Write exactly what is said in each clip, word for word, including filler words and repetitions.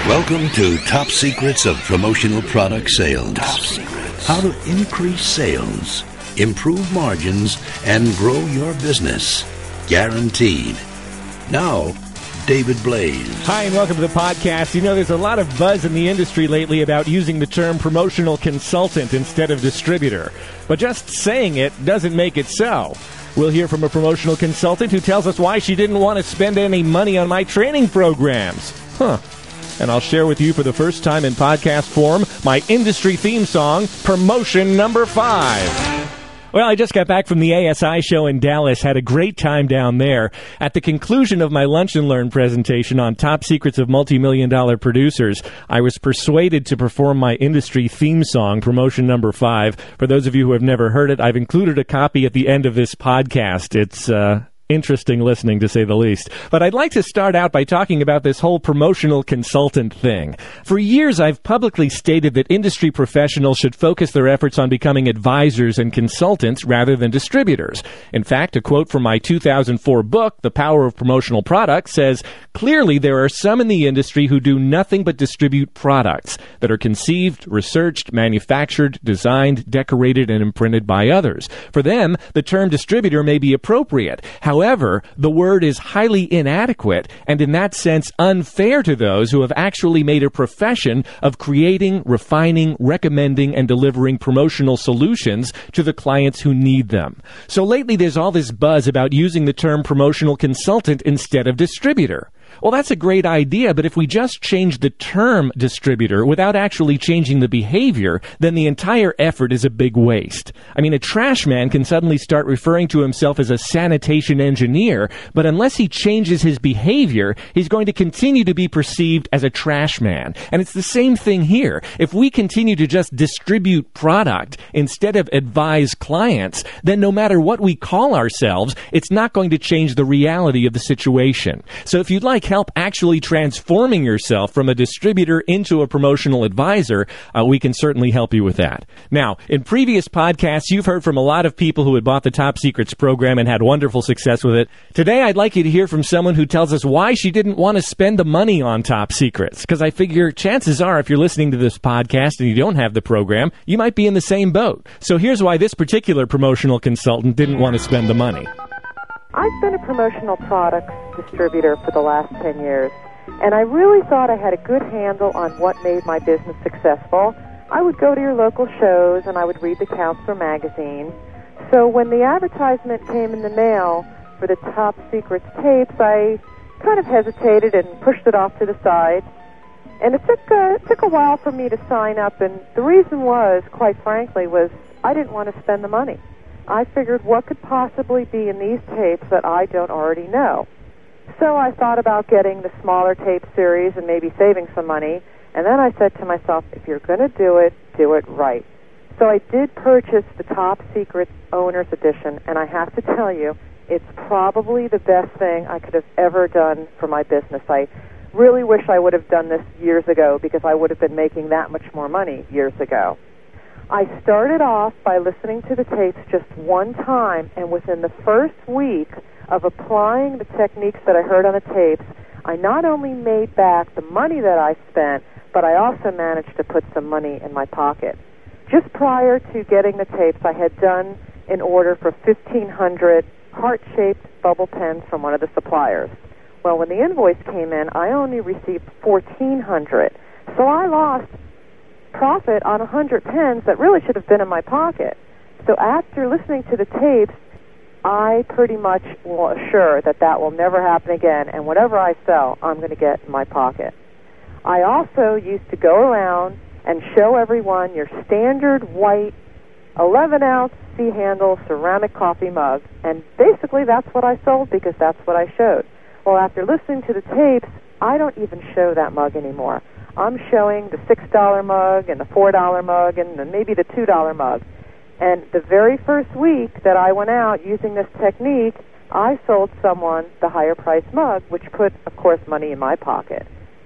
Welcome to Top Secrets of Promotional Product Sales. Top Secrets. How to increase sales, improve margins, and grow your business. Guaranteed. Now, David Blaze. Hi, and welcome to the podcast. You know, there's a lot of buzz in the industry lately about using the term promotional consultant instead of distributor. But just saying it doesn't make it so. We'll hear from a promotional consultant who tells us why she didn't want to spend any money on my training programs. Huh. And I'll share with you for the first time in podcast form my industry theme song, Promotion Number Five. Well, I just got back from the A S I show in Dallas, had a great time down there. At the conclusion of my Lunch and Learn presentation on top secrets of multi-million dollar producers, I was persuaded to perform my industry theme song, Promotion Number Five. For those of you who have never heard it, I've included a copy at the end of this podcast. It's, uh... interesting listening, to say the least. But I'd like to start out by talking about this whole promotional consultant thing. For years, I've publicly stated that industry professionals should focus their efforts on becoming advisors and consultants rather than distributors. In fact, a quote from my two thousand four book, The Power of Promotional Products, says, "Clearly, there are some in the industry who do nothing but distribute products that are conceived, researched, manufactured, designed, decorated, and imprinted by others. For them, the term distributor may be appropriate. However, However, the word is highly inadequate and in that sense unfair to those who have actually made a profession of creating, refining, recommending, and delivering promotional solutions to the clients who need them." So lately there's all this buzz about using the term promotional consultant instead of distributor. Well, that's a great idea, but if we just change the term distributor without actually changing the behavior, then the entire effort is a big waste. I mean, a trash man can suddenly start referring to himself as a sanitation engineer, but unless he changes his behavior, he's going to continue to be perceived as a trash man. And it's the same thing here. If we continue to just distribute product instead of advise clients, then no matter what we call ourselves, it's not going to change the reality of the situation. So if you'd like help actually transforming yourself from a distributor into a promotional advisor, uh, we can certainly help you with that. Now, in previous podcasts, you've heard from a lot of people who had bought the Top Secrets program and had wonderful success with it. Today, I'd like you to hear from someone who tells us why she didn't want to spend the money on Top Secrets, because I figure chances are if you're listening to this podcast and you don't have the program, you might be in the same boat. So here's why this particular promotional consultant didn't want to spend the money. I've been a promotional products distributor for the last ten years, and I really thought I had a good handle on what made my business successful. I would go to your local shows, and I would read the Counselor magazine. So when the advertisement came in the mail for the Top Secrets tapes, I kind of hesitated and pushed it off to the side. And it took, uh, it took a while for me to sign up, and the reason was, quite frankly, was I didn't want to spend the money. I figured what could possibly be in these tapes that I don't already know. So I thought about getting the smaller tape series and maybe saving some money, and then I said to myself, if you're going to do it, do it right. So I did purchase the Top Secret Owner's Edition, and I have to tell you, it's probably the best thing I could have ever done for my business. I really wish I would have done this years ago because I would have been making that much more money years ago. I started off by listening to the tapes just one time, and within the first week of applying the techniques that I heard on the tapes, I not only made back the money that I spent, but I also managed to put some money in my pocket. Just prior to getting the tapes, I had done an order for fifteen hundred heart-shaped bubble pens from one of the suppliers. Well, when the invoice came in, I only received fourteen hundred, so I lost profit on one hundred pens that really should have been in my pocket. So after listening to the tapes, I pretty much will assure that that will never happen again, and whatever I sell, I'm going to get in my pocket. I also used to go around and show everyone your standard white eleven ounce C-handle ceramic coffee mug, and basically that's what I sold because that's what I showed. Well, after listening to the tapes, I don't even show that mug anymore. I'm showing the six dollar mug and the four dollar mug and the, maybe the two dollar mug. And the very first week that I went out using this technique, I sold someone the higher price mug, which put, of course, money in my pocket.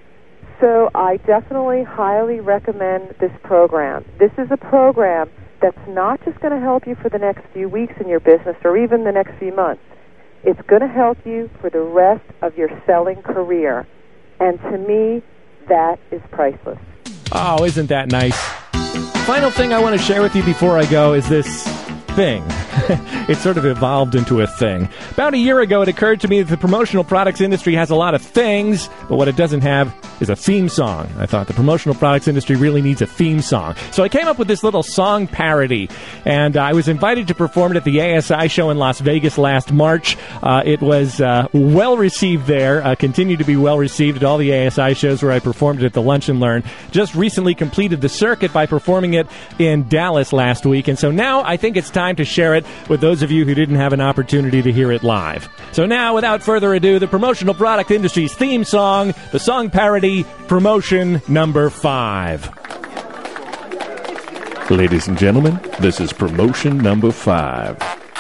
So I definitely highly recommend this program. This is a program that's not just going to help you for the next few weeks in your business or even the next few months. It's going to help you for the rest of your selling career. And to me, that is priceless. Oh, isn't that nice? Final thing I want to share with you before I go is this thing. It sort of evolved into a thing. About a year ago, it occurred to me that the promotional products industry has a lot of things, but what it doesn't have is a theme song. I thought the promotional products industry really needs a theme song. So I came up with this little song parody, and uh, I was invited to perform it at the A S I show in Las Vegas last March. Uh, it was uh, well received there, uh, continued to be well received at all the A S I shows where I performed it at the Lunch and Learn. Just recently completed the circuit by performing it in Dallas last week, and so now I think it's time to share it with those of you who didn't have an opportunity to hear it live. So now, without further ado, the promotional product industry's theme song, the song parody, promotion number five. Ladies and gentlemen, this is promotion number five.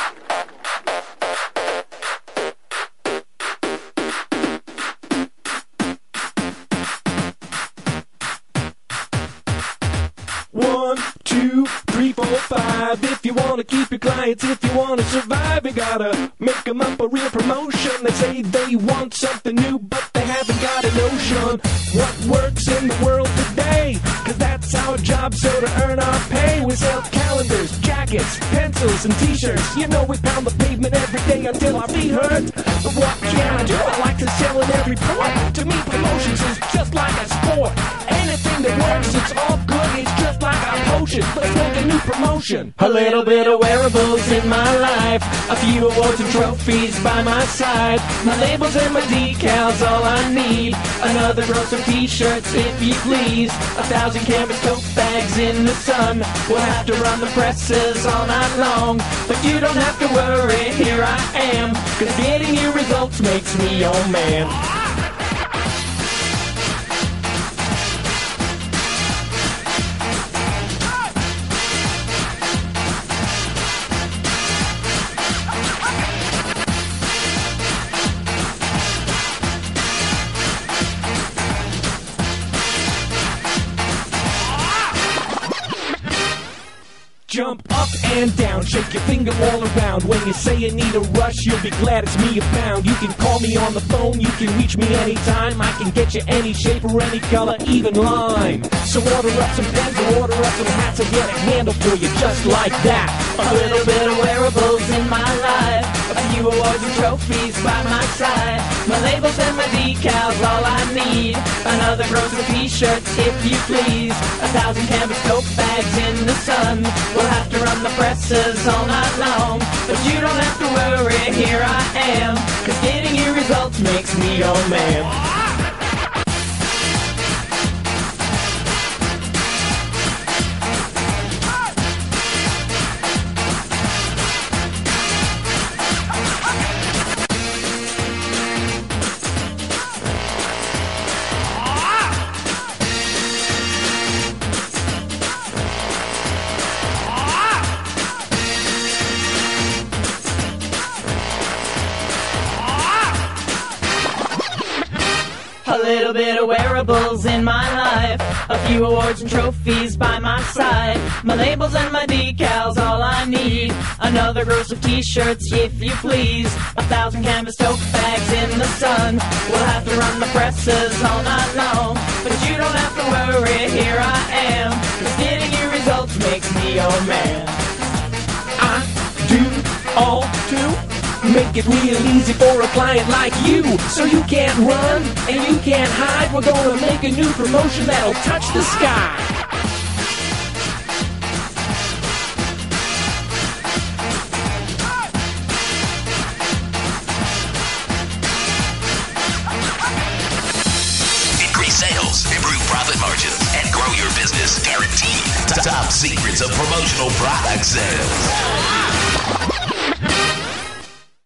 One, two, three, four, five. If you want to keep your clients, if you want to survive, you gotta make them up a real promotion. They say they want something new, but they haven't got a notion what works in the world today, cause that's our job, so to earn our pay we sell calendars, jackets, pencils, and t-shirts. You know we pound the pavement every day until our feet hurt. But what can I do? I like to sell in every port. To me, promotions is just like a sport. Anything that works, it's all good. It's just like a potion. Let's make a new promotion. A little bit of wearables in my life, a few awards and trophies by my side, my labels and my decals, all I need. Another gross of t-shirts, if you please. A thousand canvas tote bags in the sun. We'll have to run the presses all night long, but you don't have to worry, here I am, cause getting you results makes me your man. Jump up and down, shake your finger all around. When you say you need a rush, you'll be glad it's me you found. You can call me on the phone, you can reach me anytime. I can get you any shape or any color, even line. So order up some pens or order up some hats, I'll get a handle for you just like that. A little bit of wearables in my life, a few awards and trophies by my side, my labels and my decals, all I need. Another gross of t-shirts, if you please. A thousand canvas tote bags in the sun. We'll have to run the presses all night long, but you don't have to worry, here I am, cause getting you results makes me your man. A little bit of wearables in my life, a few awards and trophies by my side, my labels and my decals, all I need. Another gross of t-shirts, if you please. A thousand canvas tote bags in the sun. We'll have to run the presses all night long, but you don't have to worry, here I am, cause getting you results makes me your man. I do all too make it real easy for a client like you, so you can't run and you can't hide. We're gonna make a new promotion that'll touch the sky. Increase sales, improve profit margins, and grow your business guaranteed. Top secrets of promotional product sales.